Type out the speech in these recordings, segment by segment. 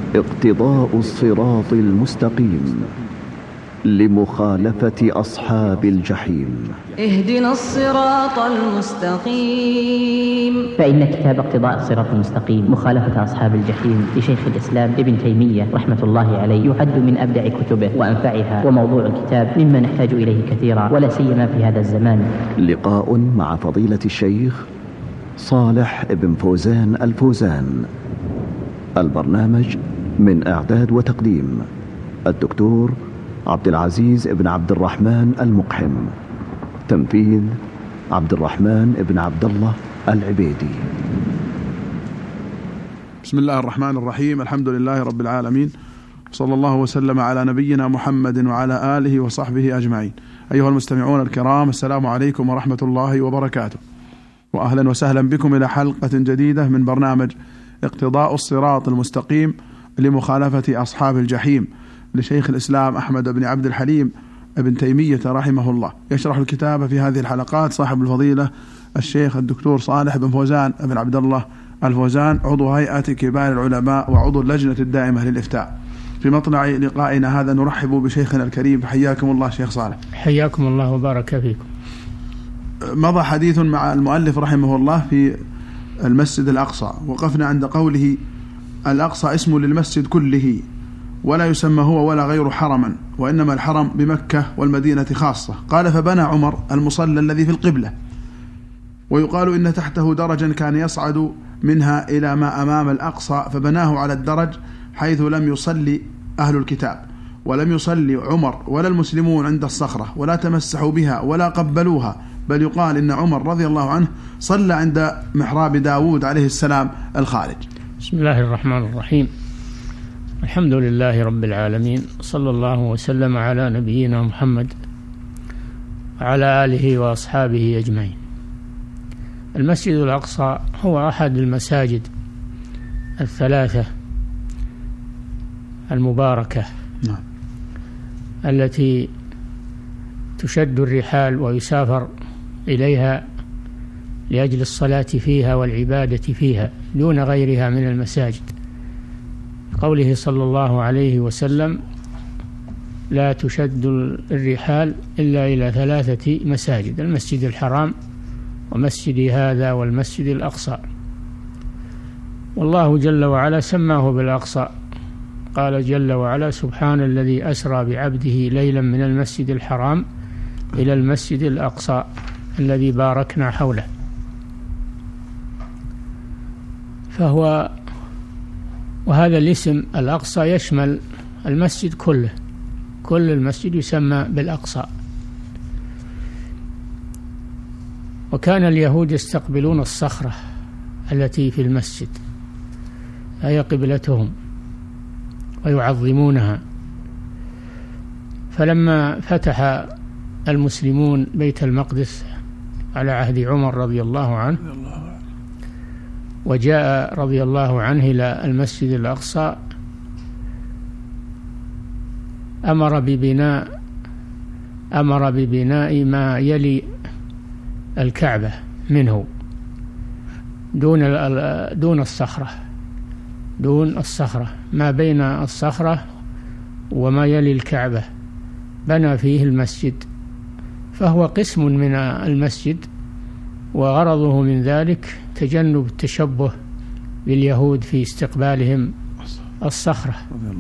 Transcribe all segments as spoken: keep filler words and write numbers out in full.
اقتضاء الصراط المستقيم لمخالفة أصحاب الجحيم. اهدنا الصراط المستقيم. فإن كتاب اقتضاء الصراط المستقيم مخالفة أصحاب الجحيم لشيخ الإسلام ابن تيمية رحمة الله عليه يعد من أبدع كتبه وأنفعها، وموضوع الكتاب مما نحتاج إليه كثيرا ولا سيما في هذا الزمان. لقاء مع فضيلة الشيخ صالح بن فوزان الفوزان. البرنامج من إعداد وتقديم الدكتور عبد العزيز بن عبد الرحمن المقحم. تنفيذ عبد الرحمن بن عبد الله العبيدي. بسم الله الرحمن الرحيم. الحمد لله رب العالمين، صلى الله وسلم على نبينا محمد وعلى آله وصحبه أجمعين. أيها المستمعون الكرام، السلام عليكم ورحمة الله وبركاته، وأهلا وسهلا بكم إلى حلقة جديدة من برنامج اقتضاء الصراط المستقيم لمخالفة أصحاب الجحيم لشيخ الإسلام أحمد بن عبد الحليم ابن تيمية رحمه الله. يشرح الكتاب في هذه الحلقات صاحب الفضيلة الشيخ الدكتور صالح بن فوزان بن عبد الله الفوزان، عضو هيئة كبار العلماء وعضو اللجنة الدائمة للإفتاء. في مطلع لقائنا هذا نرحب بشيخنا الكريم. حياكم الله شيخ صالح. حياكم الله وبارك فيكم. مضى حديث مع المؤلف رحمه الله في المسجد الأقصى، وقفنا عند قوله الأقصى اسم للمسجد كله، ولا يسمى هو ولا غير حرما، وإنما الحرم بمكة والمدينة خاصة. قال فبنى عمر المصلى الذي في القبلة، ويقال إن تحته درجا كان يصعد منها إلى ما أمام الأقصى، فبناه على الدرج حيث لم يصلي أهل الكتاب، ولم يصلي عمر ولا المسلمون عند الصخرة، ولا تمسحوا بها ولا قبلوها، بل يقال إن عمر رضي الله عنه صلى عند محراب داود عليه السلام الخارج. بسم الله الرحمن الرحيم. الحمد لله رب العالمين، صلى الله وسلم على نبينا محمد وعلى آله وأصحابه أجمعين. المسجد الأقصى هو أحد المساجد الثلاثة المباركة نعم. التي تشد الرحال ويسافر إليها لأجل الصلاة فيها والعبادة فيها دون غيرها من المساجد. قوله صلى الله عليه وسلم لا تشد الرحال إلا إلى ثلاثة مساجد: المسجد الحرام ومسجد هذا والمسجد الأقصى. والله جل وعلا سماه بالأقصى، قال جل وعلا سبحان الذي أسرى بعبده ليلا من المسجد الحرام إلى المسجد الأقصى الذي باركنا حوله. فهو وهذا الاسم الأقصى يشمل المسجد كله، كل المسجد يسمى بالأقصى. وكان اليهود يستقبلون الصخرة التي في المسجد، هي قبلتهم، ويعظمونها. فلما فتح المسلمون بيت المقدس على عهد عمر رضي الله عنه، وجاء رضي الله عنه إلى المسجد الأقصى، أمر ببناء أمر ببناء ما يلي الكعبة منه دون دون الصخرة دون الصخرة ما بين الصخرة وما يلي الكعبة بنى فيه المسجد، فهو قسم من المسجد، وغرضه من ذلك تجنب التشبه باليهود في استقبالهم الصخرة.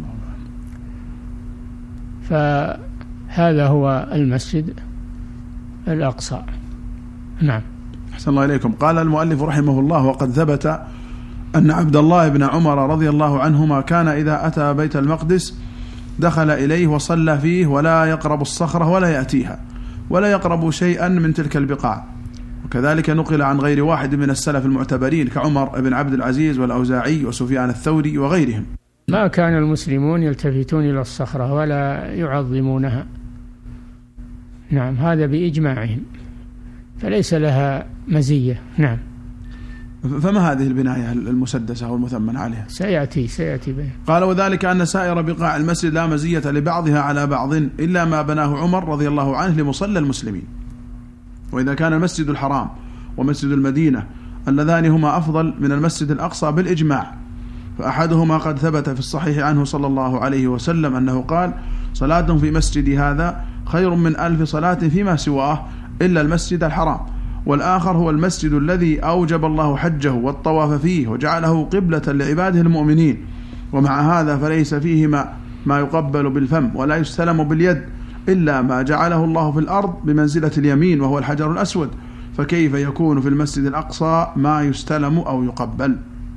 فهذا هو المسجد الأقصى. نعم. أحسن الله إليكم. قال المؤلف رحمه الله: وقد ثبت أن عبد الله بن عمر رضي الله عنهما كان إذا أتى بيت المقدس دخل إليه وصلى فيه، ولا يقرب الصخرة ولا يأتيها، ولا يقرب شيئا من تلك البقاع. وكذلك نقل عن غير واحد من السلف المعتبرين كعمر بن عبد العزيز والأوزاعي وسفيان الثوري وغيرهم. ما كان المسلمون يلتفتون إلى الصخرة ولا يعظمونها. نعم، هذا بإجماعهم، فليس لها مزية. نعم. فما هذه البناية المسدسة والمثمن عليها؟ سيأتي سيأتي به. قال: وذلك أن سائر بقاع المسجد لا مزية لبعضها على بعض إلا ما بناه عمر رضي الله عنه لمصلى المسلمين. وإذا كان المسجد الحرام ومسجد المدينة اللذان هما أفضل من المسجد الأقصى بالإجماع، فأحدهما قد ثبت في الصحيح عنه صلى الله عليه وسلم أنه قال: صلاة في مسجدي هذا خير من ألف صلاة فيما سواه إلا المسجد الحرام. والآخر هو المسجد الذي أوجب الله حجه والطواف فيه وجعله قبلة لعباده المؤمنين، ومع هذا فليس فيه ما, ما يقبل بالفم ولا يستلم باليد إلا ما جعله الله في الأرض بمنزلة اليمين وهو الحجر الأسود، فكيف يكون في المسجد الأقصى ما يستلم أو يقبل؟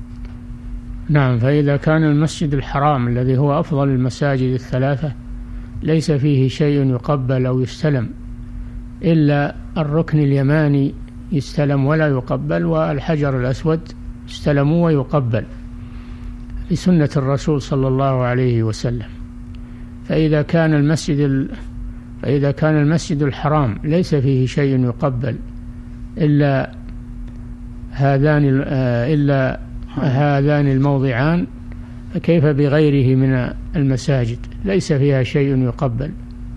نعم، فإذا كان المسجد الحرام الذي هو أفضل المساجد الثلاثة ليس فيه شيء يقبل أو يستلم إلا الركن اليماني يستلم ولا يقبل، والحجر الأسود يستلم ويقبل لسنة الرسول صلى الله عليه وسلم. فإذا كان المسجد ال... فإذا كان المسجد الحرام ليس فيه شيء يقبل إلا هذان إلا هذان الموضعان، فكيف بغيره من المساجد ليس فيها شيء يقبل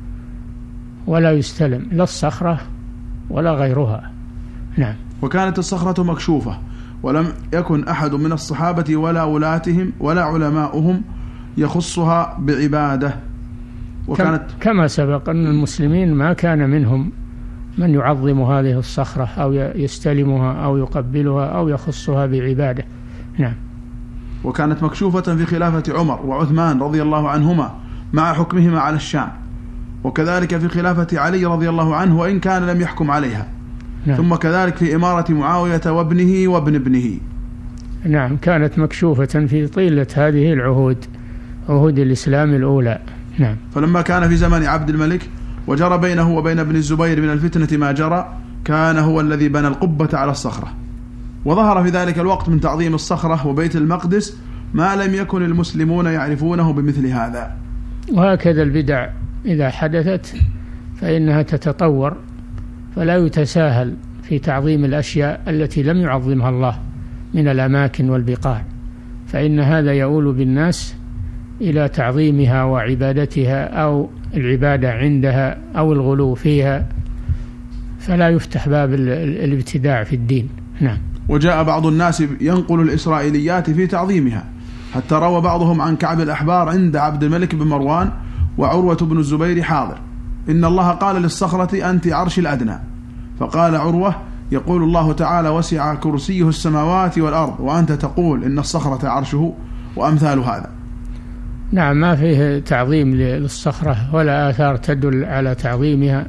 ولا يستلم، لا الصخرة ولا غيرها. نعم. وكانت الصخرة مكشوفة ولم يكن أحد من الصحابة ولا ولاتهم ولا علماؤهم يخصها بعبادة. وكانت كما سبق أن المسلمين ما كان منهم من يعظم هذه الصخرة أو يستلمها أو يقبلها أو يخصها بعبادة. نعم. وكانت مكشوفة في خلافة عمر وعثمان رضي الله عنهما مع حكمهما على الشام، وكذلك في خلافة علي رضي الله عنه وإن كان لم يحكم عليها. نعم. ثم كذلك في إمارة معاوية وابنه وابن ابنه. نعم، كانت مكشوفة في طيلة هذه العهود، عهود الإسلام الأولى. نعم. فلما كان في زمن عبد الملك وجرى بينه وبين ابن الزبير من الفتنة ما جرى، كان هو الذي بنى القبة على الصخرة، وظهر في ذلك الوقت من تعظيم الصخرة وبيت المقدس ما لم يكن المسلمون يعرفونه بمثل هذا. وهكذا البدع إذا حدثت فإنها تتطور، فلا يتساهل في تعظيم الأشياء التي لم يعظمها الله من الأماكن والبقاع، فإن هذا يؤول بالناس إلى تعظيمها وعبادتها أو العبادة عندها أو الغلو فيها، فلا يفتح باب الابتداع في الدين. نعم. وجاء بعض الناس ينقل الإسرائيليات في تعظيمها، حتى روى بعضهم عن كعب الأحبار عند عبد الملك بن مروان وعروة بن الزبير حاضر: إن الله قال للصخرة أنت عرش الأدنى، فقال عروة: يقول الله تعالى: وسع كرسيه السماوات والأرض، وأنت تقول إن الصخرة عرشه، وأمثال هذا. نعم، ما فيه تعظيم للصخرة ولا آثار تدل على تعظيمها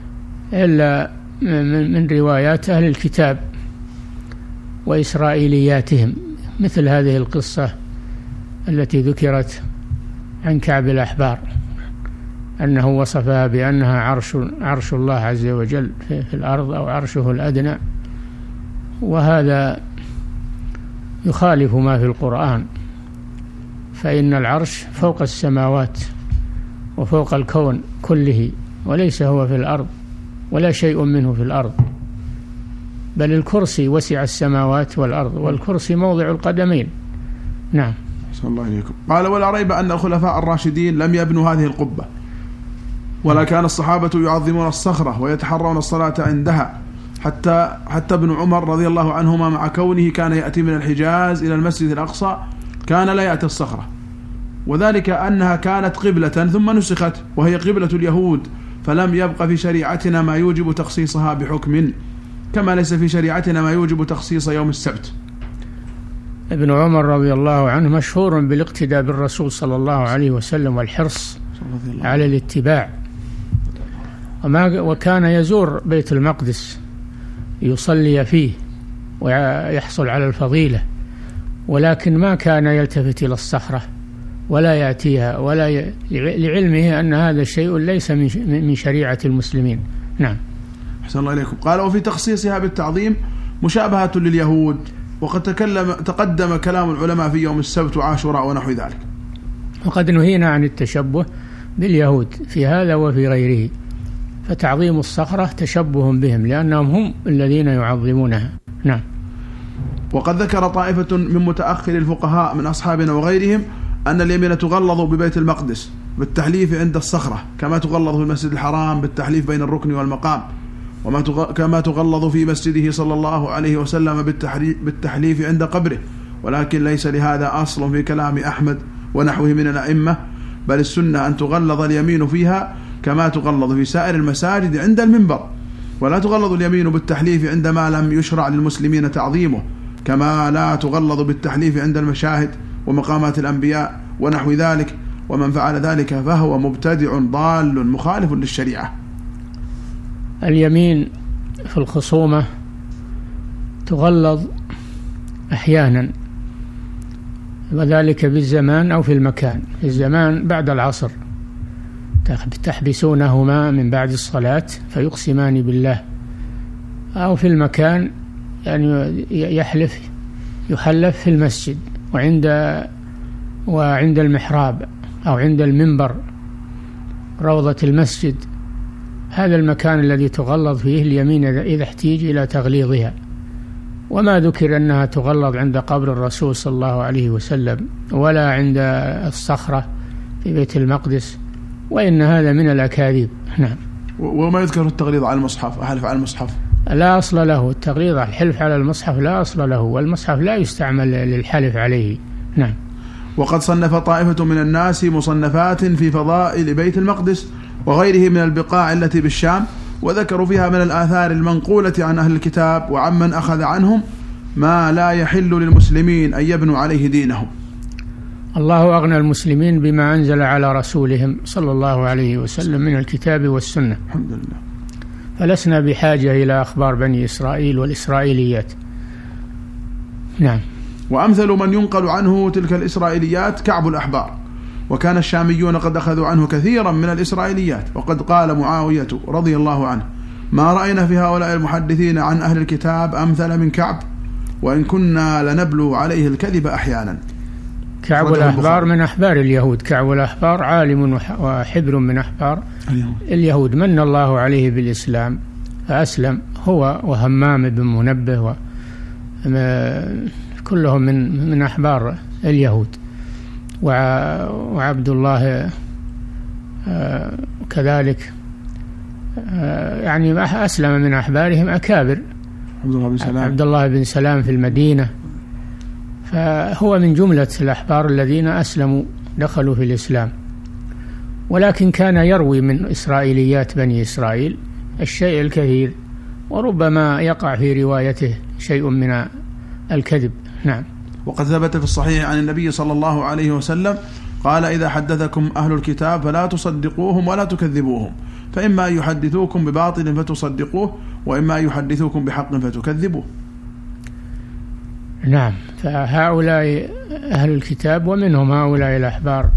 إلا من روايات أهل الكتاب وإسرائيلياتهم، مثل هذه القصة التي ذكرت عن كعب الأحبار أنه وصفها بأنها عرش, عرش الله عز وجل في الأرض أو عرشه الأدنى، وهذا يخالف ما في القرآن، فإن العرش فوق السماوات وفوق الكون كله، وليس هو في الأرض ولا شيء منه في الأرض، بل الكرسي وسع السماوات والأرض، والكرسي موضع القدمين. نعم. صلى الله عليكم. قال: ولا ريب أن الخلفاء الراشدين لم يبنوا هذه القبة، ولا كان الصحابة يعظمون الصخرة ويتحرون الصلاة عندها، حتى حتى ابن عمر رضي الله عنهما مع كونه كان يأتي من الحجاز إلى المسجد الأقصى كان لا يأتي الصخرة، وذلك أنها كانت قبلة ثم نسخت وهي قبلة اليهود، فلم يبق في شريعتنا ما يوجب تخصيصها بحكم، كما ليس في شريعتنا ما يوجب تخصيص يوم السبت. ابن عمر رضي الله عنه مشهور بالاقتداء بالرسول صلى الله عليه وسلم والحرص على الاتباع، وما وكان يزور بيت المقدس يصلي فيه ويحصل على الفضيلة، ولكن ما كان يلتفت إلى الصخرة ولا يأتيها، ولا ي... لعلمه أن هذا الشيء ليس من شريعة المسلمين. نعم. أحسن الله إليكم. قال: وفي تخصيصها بالتعظيم مشابهة لليهود، وقد تكلم تقدم كلام العلماء في يوم السبت وعاشوراء ونحو ذلك، وقد نهينا عن التشبه باليهود في هذا وفي غيره، فتعظيم الصخرة تشبه بهم لأنهم هم الذين يعظمونها. نعم. وقد ذكر طائفة من متأخر الفقهاء من أصحابنا وغيرهم أن اليمين تغلظ ببيت المقدس بالتحليف عند الصخرة، كما تغلظ في المسجد الحرام بالتحليف بين الركن والمقام، وما كما تغلظ في مسجده صلى الله عليه وسلم بالتحليف عند قبره، ولكن ليس لهذا أصل في كلام أحمد ونحوه من الأئمة، بل السنة أن تغلظ اليمين فيها كما تغلظ في سائر المساجد عند المنبر، ولا تغلظ اليمين بالتحليف عندما لم يشرع للمسلمين تعظيمه، كما لا تغلظ بالتحليف عند المشاهد ومقامات الأنبياء ونحو ذلك. ومن فعل ذلك فهو مبتدع ضال مخالف للشريعة. اليمين في الخصومة تغلظ أحيانا، وذلك بالزمان أو في المكان. في الزمان بعد العصر تحبسونهما من بعد الصلاة فيقسمان بالله، أو في المكان يعني يحلف يحلف في المسجد وعند وعند المحراب أو عند المنبر روضة المسجد، هذا المكان الذي تغلظ فيه اليمين إذا احتيج إلى تغليظها. وما ذكر أنها تغلظ عند قبر الرسول صلى الله عليه وسلم ولا عند الصخرة في بيت المقدس، وإن هذا من الأكاذيب. نعم. وما يذكر التغليظ على المصحف، أحلف على المصحف لا أصل له. التغليظ على الحلف على المصحف لا أصل له، والمصحف لا يستعمل للحلف عليه. نعم. وقد صنف طائفة من الناس مصنفات في فضائل بيت المقدس وغيره من البقاع التي بالشام، وذكروا فيها من الآثار المنقولة عن أهل الكتاب وعمن أخذ عنهم ما لا يحل للمسلمين أن يبنوا عليه دينهم. الله أغنى المسلمين بما أنزل على رسولهم صلى الله عليه وسلم من الكتاب والسنة، الحمد لله، فلسنا بحاجة إلى أخبار بني إسرائيل والإسرائيليات. نعم. وأمثل من ينقل عنه تلك الإسرائيليات كعب الأحبار، وكان الشاميون قد أخذوا عنه كثيرا من الإسرائيليات. وقد قال معاوية رضي الله عنه: ما رأينا في هؤلاء المحدثين عن أهل الكتاب أمثل من كعب، وإن كنا لنبلو عليه الكذب أحيانا. كعب الأحبار من أحبار اليهود. كعب الأحبار عالم وحبر من أحبار اليهود، من الله عليه بالإسلام فأسلم، هو وهمام بن منبه كلهم من من أحبار اليهود. وعبد الله كذلك يعني أسلم من أحبارهم أكابر، عبد الله بن سلام عبد الله بن سلام في المدينة، فهو من جملة الأحبار الذين أسلموا دخلوا في الإسلام. ولكن كان يروي من إسرائيليات بني إسرائيل الشيء الكثير، وربما يقع في روايته شيء من الكذب. نعم. وقد ثبت في الصحيح عن النبي صلى الله عليه وسلم قال: إذا حدثكم أهل الكتاب فلا تصدقوهم ولا تكذبوهم، فإما يحدثوكم بباطل فتصدقوه، وإما يحدثوكم بحق فتكذبوه. نعم. فهؤلاء أهل الكتاب، ومنهم هؤلاء الأحبار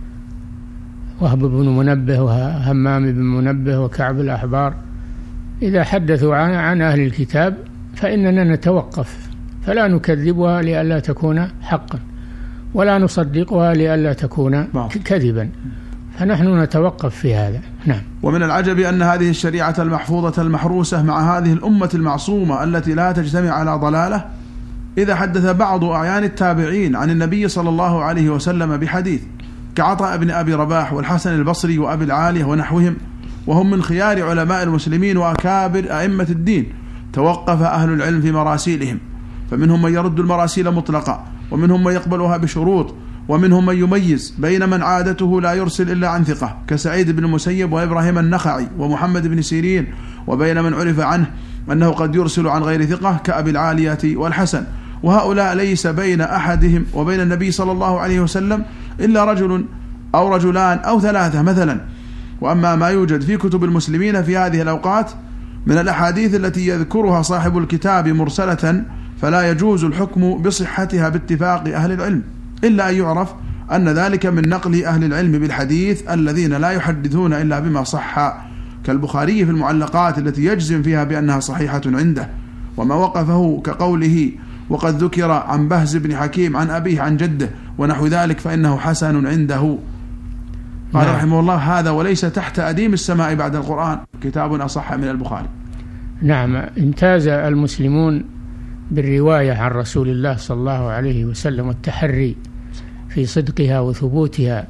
وهب بن منبه وهمام بن منبه وكعب الأحبار، إذا حدثوا عن, عن أهل الكتاب فإننا نتوقف، فلا نكذبها لئلا تكون حقا، ولا نصدقها لئلا تكون كذبا، فنحن نتوقف في هذا. نعم. ومن العجب أن هذه الشريعة المحفوظة المحروسة مع هذه الأمة المعصومة التي لا تجتمع على ضلالة، إذا حدث بعض أعيان التابعين عن النبي صلى الله عليه وسلم بحديث كعطاء بن أبي رباح والحسن البصري وأبي العالية ونحوهم، وهم من خيار علماء المسلمين وأكابر أئمة الدين، توقف أهل العلم في مراسيلهم، فمنهم من يرد المراسيل مطلقا، ومنهم من يقبلها بشروط، ومنهم من يميز بين من عادته لا يرسل إلا عن ثقة كسعيد بن المسيب وإبراهيم النخعي ومحمد بن سيرين، وبين من عرف عنه أنه قد يرسل عن غير ثقة كأبي العالية والحسن. وهؤلاء ليس بين أحدهم وبين النبي صلى الله عليه وسلم إلا رجل أو رجلان أو ثلاثة مثلا. وأما ما يوجد في كتب المسلمين في هذه الأوقات من الأحاديث التي يذكرها صاحب الكتاب مرسلة، فلا يجوز الحكم بصحتها باتفاق أهل العلم، إلا أن يعرف أن ذلك من نقل أهل العلم بالحديث الذين لا يحدثون إلا بما صح، كالبخاري في المعلقات التي يجزم فيها بأنها صحيحة عنده، وما وقفه كقوله: وقد ذكر عن بهز بن حكيم عن أبيه عن جده ونحو ذلك فإنه حسن عنده. قال نعم. رحمه الله: هذا وليس تحت أديم السماء بعد القرآن كتاب أصح من البخاري. نعم. امتاز المسلمون بالرواية عن رسول الله صلى الله عليه وسلم والتحري في صدقها وثبوتها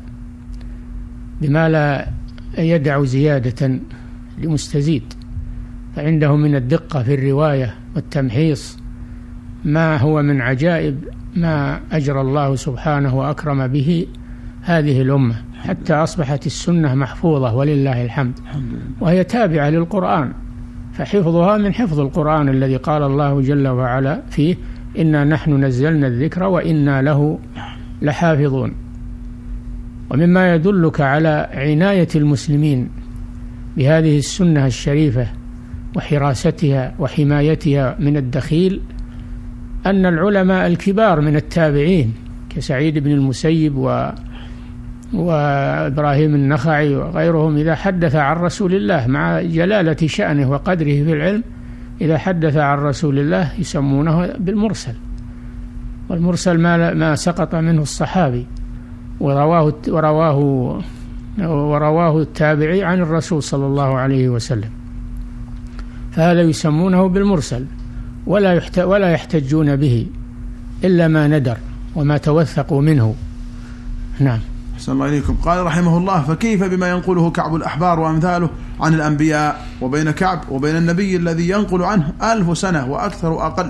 بما لا يدع زيادة لمستزيد، فعندهم من الدقة في الرواية والتمحيص ما هو من عجائب ما أجرى الله سبحانه وأكرم به هذه الأمة حتى أصبحت السنة محفوظة ولله الحمد، وهي تابعة للقرآن، فحفظها من حفظ القرآن الذي قال الله جل وعلا فيه: إنا نحن نزلنا الذكر وإنا له لحافظون. ومما يدلك على عناية المسلمين بهذه السنة الشريفة وحراستها وحمايتها من الدخيل أن العلماء الكبار من التابعين كسعيد بن المسيب و وإبراهيم النخعي وغيرهم إذا حدث عن رسول الله مع جلالة شأنه وقدره في العلم، إذا حدث عن رسول الله يسمونه بالمرسل، والمرسل ما ما سقط منه الصحابي ورواه ورواه ورواه التابعي عن الرسول صلى الله عليه وسلم، فهذا يسمونه بالمرسل، ولا ولا يحتجون به إلا ما ندر وما توثقوا منه. نعم. أحسن الله إليكم. قال رحمه الله: فكيف بما ينقله كعب الأحبار وأمثاله عن الأنبياء، وبين كعب وبين النبي الذي ينقل عنه ألف سنة وأكثر وأقل؟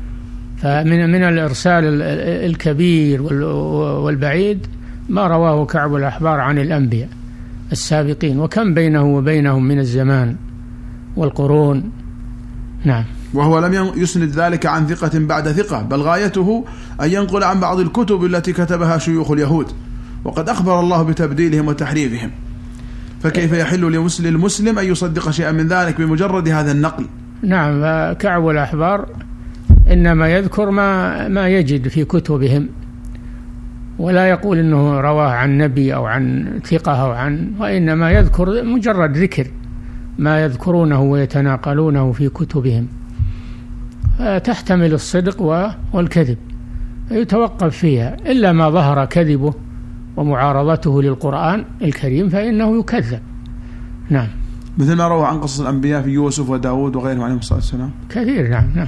فمن من الإرسال الكبير والبعيد ما رواه كعب الأحبار عن الأنبياء السابقين، وكم بينه وبينهم من الزمان والقرون. نعم. وهو لم يسند ذلك عن ثقة بعد ثقة، بل غايته أن ينقل عن بعض الكتب التي كتبها شيوخ اليهود، وقد أخبر الله بتبديلهم وتحريفهم، فكيف يحل للمسلم أن يصدق شيئا من ذلك بمجرد هذا النقل؟ نعم. كعب الأحبار إنما يذكر ما ما يجد في كتبهم، ولا يقول إنه رواه عن نبي أو عن ثقة أو عن، وإنما يذكر مجرد ذكر ما يذكرونه ويتناقلونه في كتبهم، تحتمل الصدق والكذب، يتوقف فيها، إلا ما ظهر كذبه ومعارضته للقرآن الكريم فإنه يكذب. نعم. مثل ما روى عن قصص الأنبياء في يوسف وداود وغيرهم عليهم الصلاة والسلام كثير. نعم. نعم.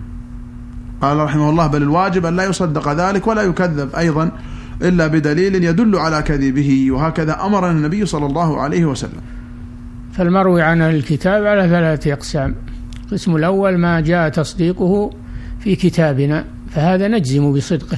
قال رحمه الله: بل الواجب أن لا يصدق ذلك ولا يكذب أيضا إلا بدليل يدل على كذبه، وهكذا أمرنا النبي صلى الله عليه وسلم. فالمروي عن الكتاب على ثلاثة أقسام: القسم الأول ما جاء تصديقه في كتابنا فهذا نجزم بصدقه،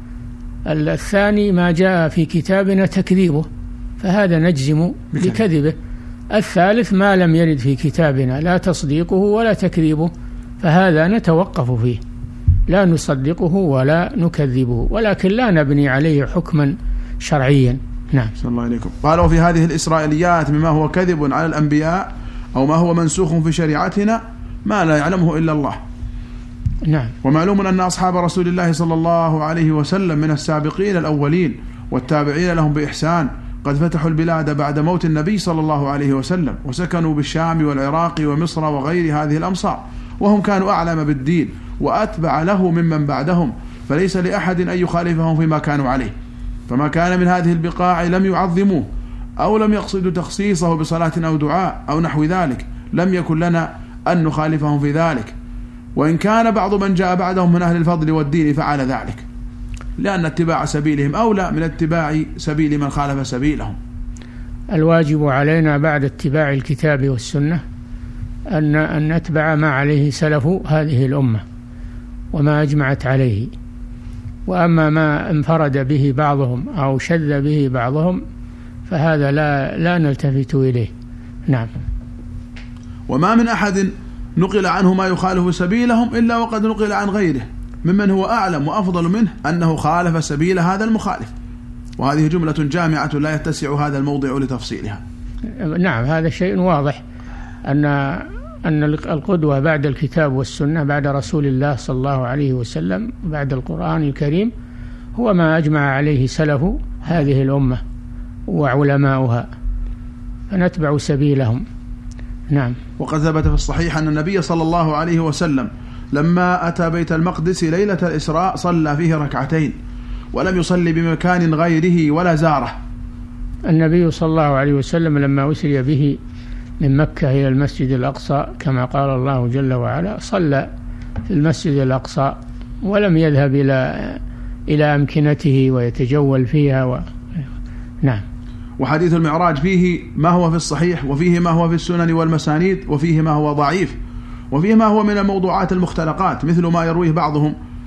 الثاني ما جاء في كتابنا تكذيبه فهذا نجزم بكذبه، الثالث ما لم يرد في كتابنا لا تصديقه ولا تكذيبه فهذا نتوقف فيه، لا نصدقه ولا نكذبه، ولكن لا نبني عليه حكما شرعيا. نعم. صلى الله عليكم. قالوا في هذه الإسرائيليات مما هو كذب على الأنبياء أو ما هو منسوخ في شريعتنا ما لا يعلمه إلا الله. نعم. ومعلوم أن أصحاب رسول الله صلى الله عليه وسلم من السابقين الأولين والتابعين لهم بإحسان قد فتحوا البلاد بعد موت النبي صلى الله عليه وسلم، وسكنوا بالشام والعراق ومصر وغير هذه الأمصار، وهم كانوا أعلم بالدين وأتبع له ممن بعدهم، فليس لأحد أن يخالفهم فيما كانوا عليه، فما كان من هذه البقاع لم يعظموه أو لم يقصدوا تخصيصه بصلاة أو دعاء أو نحو ذلك لم يكن لنا أن نخالفهم في ذلك، وإن كان بعض من جاء بعدهم من أهل الفضل والدين فعل ذلك، لأن اتباع سبيلهم أولى من اتباع سبيل من خالف سبيلهم. الواجب علينا بعد اتباع الكتاب والسنة أن أن نتبع ما عليه سلف هذه الأمة وما أجمعت عليه، وأما ما انفرد به بعضهم أو شذ به بعضهم فهذا لا لا نلتفت إليه. نعم. وما من أحد نقل عنه ما يخالف سبيلهم إلا وقد نقل عن غيره ممن هو أعلم وأفضل منه أنه خالف سبيل هذا المخالف، وهذه جملة جامعة لا يتسع هذا الموضع لتفصيلها. نعم. هذا شيء واضح أن أن القدوة بعد الكتاب والسنة بعد رسول الله صلى الله عليه وسلم بعد القرآن الكريم هو ما أجمع عليه سلف هذه الأمة وعلماؤها، فنتبع سبيلهم. نعم. وقد ثبت في الصحيح أن النبي صلى الله عليه وسلم لما أتى بيت المقدس ليلة الإسراء صلى فيه ركعتين ولم يصلي بمكان غيره ولا زاره. النبي صلى الله عليه وسلم لما أسري به من مكة إلى المسجد الأقصى كما قال الله جل وعلا صلى في المسجد الأقصى ولم يذهب إلى إلى أمكنته ويتجول فيها و... نعم. وحديث المعراج فيه ما هو في الصحيح، وفيه ما هو في السنن والمسانيد، وفيه ما هو ضعيف، وفيه ما هو من الموضوعات المختلقات مثل ما يرويه بعضهم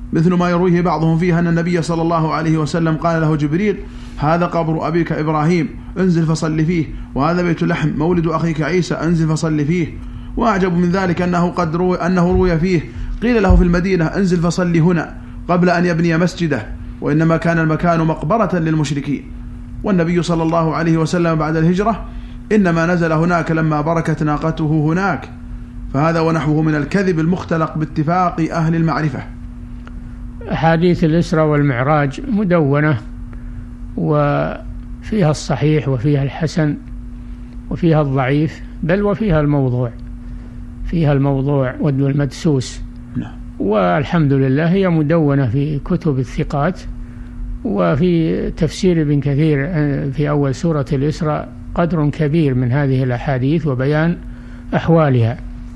مثل ما يرويه بعضهم فيها أن النبي صلى الله عليه وسلم قال له جبريل: هذا قبر أبيك إبراهيم انزل فصل فيه، وهذا بيت لحم مولد أخيك عيسى انزل فصل فيه. وأعجب من ذلك أنه قد روي أنه روي فيه قيل له في المدينة انزل فصل هنا قبل أن يبني مسجده، وإنما كان المكان مقبرة للمشركين، والنبي صلى الله عليه وسلم بعد الهجرة إنما نزل هناك لما بركت ناقته هناك. فهذا ونحوه من الكذب المختلق باتفاق أهل المعرفة. أحاديث الإسراء والمعراج مدونة، وفيها الصحيح وفيها الحسن وفيها الضعيف، بل وفيها الموضوع، فيها الموضوع والمدسوس. والحمد لله هي مدونة في كتب الثقات، وفي تفسير ابن كثير في أول سورة الإسراء قدر كبير من هذه الأحاديث وبيان أحوالها.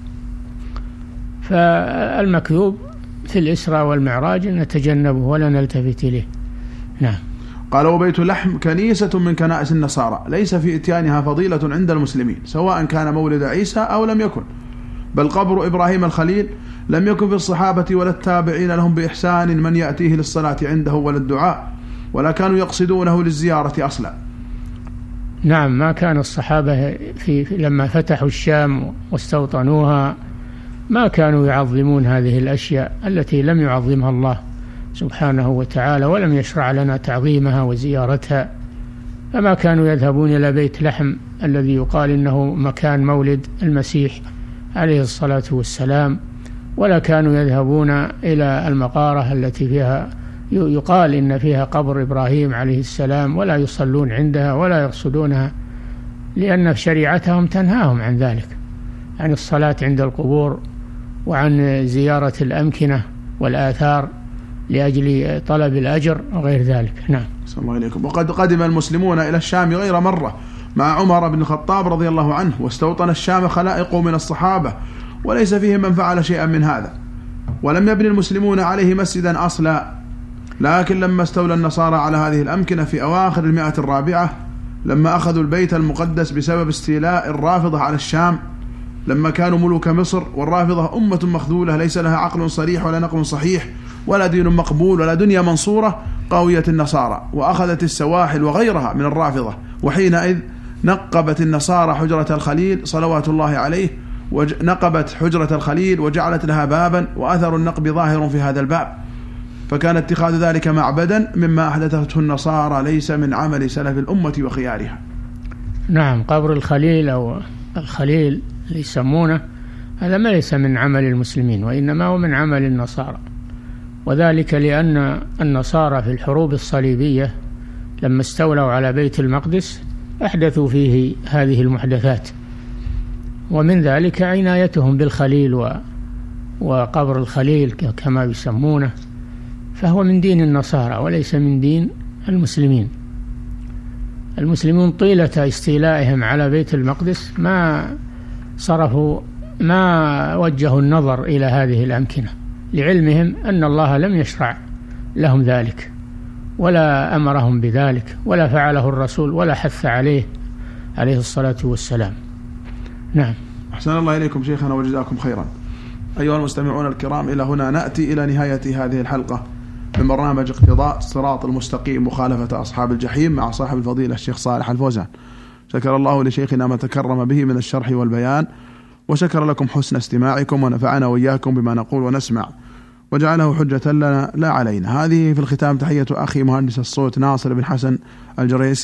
فالمكذوب في الإسراء والمعراج نتجنبه ولا نلتفت إليه. نعم. قال: وبيت لحم كنيسة من كنائس النصارى ليس في إتيانها فضيلة عند المسلمين، سواء كان مولد عيسى أو لم يكن، بل قبر إبراهيم الخليل لم يكن في الصحابة ولا التابعين لهم بإحسان من يأتيه للصلاة عنده ولا الدعاء، ولا كانوا يقصدونه للزيارة أصلا. نعم، ما كان الصحابة في لما فتحوا الشام واستوطنوها ما كانوا يعظمون هذه الأشياء التي لم يعظمها الله سبحانه وتعالى، ولم يشرع لنا تعظيمها وزيارتها. فما كانوا يذهبون إلى بيت لحم الذي يقال إنه مكان مولد المسيح عليه الصلاة والسلام، ولا كانوا يذهبون إلى المقارة التي فيها يقال إن فيها قبر إبراهيم عليه السلام، ولا يصلون عندها ولا يقصدونها، لأن شريعتهم تنهاهم عن ذلك، عن الصلاة عند القبور وعن زيارة الأمكنة والآثار لأجل طلب الأجر وغير ذلك. نعم. صلى الله عليكم. وقد قدم المسلمون إلى الشام غير مرة مع عمر بن الخطاب رضي الله عنه، واستوطن الشام خلائق من الصحابة، وليس فيهم من فعل شيئا من هذا، ولم يبني المسلمون عليه مسجدا أصلا. لكن لما استولى النصارى على هذه الأمكنة في أواخر المئة الرابعة، لما أخذوا البيت المقدس بسبب استيلاء الرافضة على الشام، لما كانوا ملوك مصر، والرافضة أمة مخذولة ليس لها عقل صريح ولا نقل صحيح ولا دين مقبول ولا دنيا منصورة، قاوية النصارى وأخذت السواحل وغيرها من الرافضة. وحينئذ نقبت النصارى حجرة الخليل صلوات الله عليه، ونقبت حجرة الخليل وجعلت لها بابا، وأثر النقب ظاهر في هذا الباب. فكان اتخاذ ذلك معبدا مما أحدثته النصارى ليس من عمل سلف الأمة وخيارها. نعم، قبر الخليل أو الخليل اللي يسمونه هذا ما ليس من عمل المسلمين، وإنما هو من عمل النصارى، وذلك لأن النصارى في الحروب الصليبية لما استولوا على بيت المقدس أحدثوا فيه هذه المحدثات، ومن ذلك عنايتهم بالخليل و وقبر الخليل كما يسمونه، فهو من دين النصارى وليس من دين المسلمين. المسلمون طيلة استيلائهم على بيت المقدس ما صرفوا ما وجهوا النظر إلى هذه الأمكنة، لعلمهم أن الله لم يشرع لهم ذلك ولا أمرهم بذلك ولا فعله الرسول ولا حث عليه عليه الصلاة والسلام. نعم. أحسن الله إليكم شيخنا وجزاكم خيرا. أيها المستمعون الكرام، إلى هنا نأتي إلى نهاية هذه الحلقة من برنامج اقتضاء الصراط المستقيم مخالفة أصحاب الجحيم مع صاحب الفضيلة الشيخ صالح الفوزان. شكر الله لشيخنا ما تكرم به من الشرح والبيان، وشكر لكم حسن استماعكم، ونفعنا وإياكم بما نقول ونسمع، وجعله حجة لنا لا علينا. هذه في الختام تحية أخي مهندس الصوت ناصر بن حسن الجريسي.